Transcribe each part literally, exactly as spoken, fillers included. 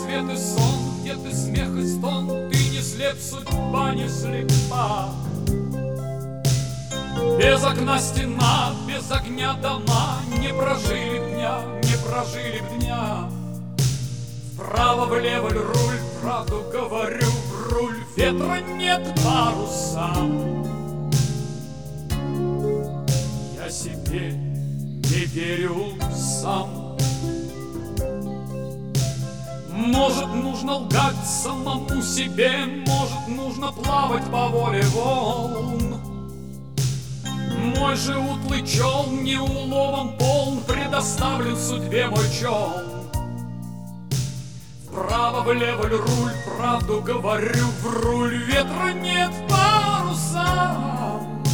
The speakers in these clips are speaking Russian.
свет и сон, где ты смех и стон, ты не слеп, судьба не слепа. Без окна стена, без огня дома, не прожили б дня, не прожили б дня. Вправо-влево руль, правду говорю, в руль, ветра нет парусам. Я себе не верю сам. Может, нужно лгать самому себе, может, нужно плавать по воле волн. Мой же утлый челн не уловом полн, предоставлен судьбе мой челн. Вправо-влево руль, правду говорю, в руль, ветра нет парусам.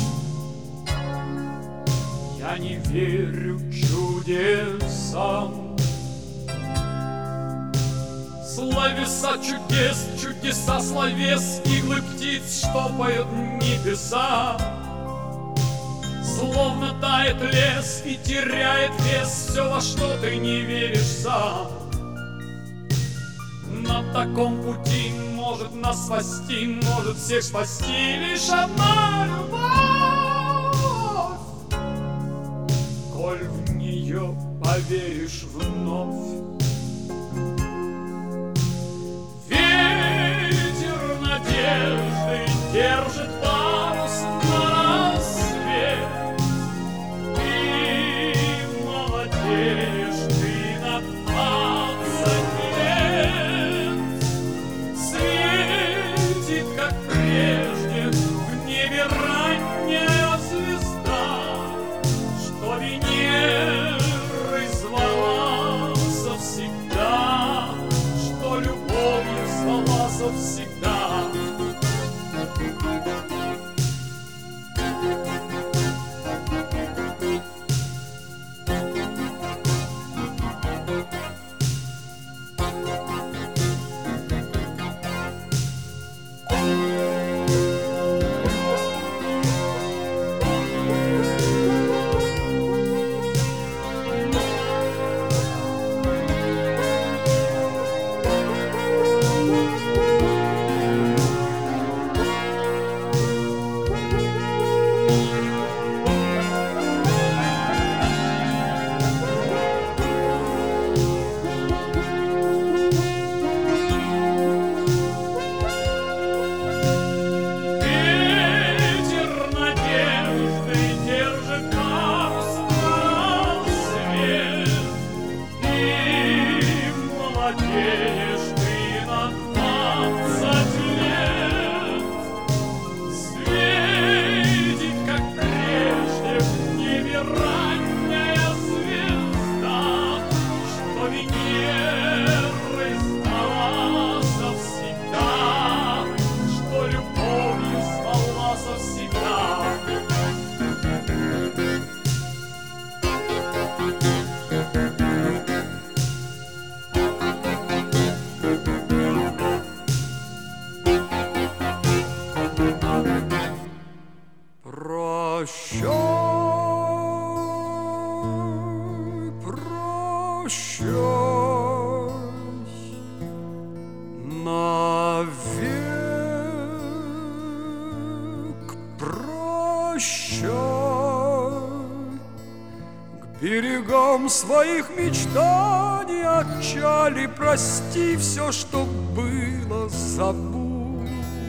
Я не верю чудесам. Словеса чудес, чудеса словес, иглы птиц, что поют небеса. Словно тает лес и теряет вес все, во что ты не веришь сам. На таком пути может нас спасти, может всех спасти лишь одна любовь. Коль в нее поверишь вновь. Ветер надежды держит парус на рассвет. Ты молодеешь, ты на двадцать лет. Светит, как прежде, в небе ранняя звезда, что Венерой звала завсегда, что любовью звала завсегда. Своих мечтаний отчали, прости, все, что было, забудь.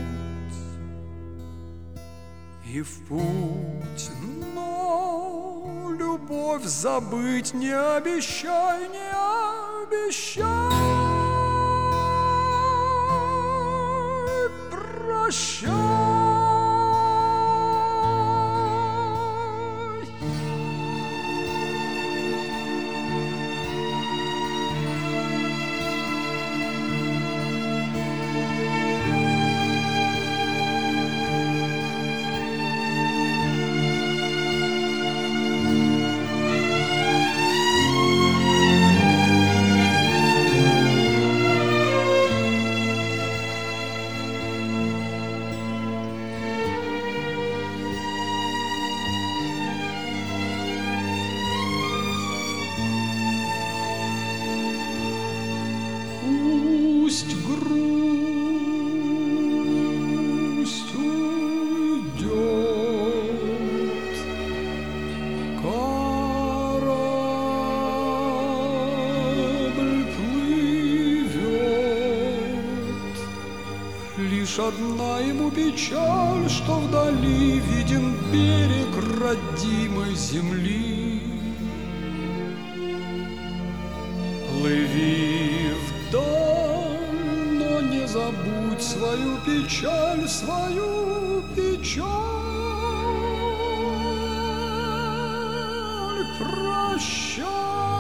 И в путь, но любовь забыть не обещай, не обещай. Прощай. пусть грусть уйдет. Корабль плывет, лишь одна ему печаль, что вдали виден берег родимой земли. Плыви вдаль, но не забудь свою печаль, свою печаль. Прощай.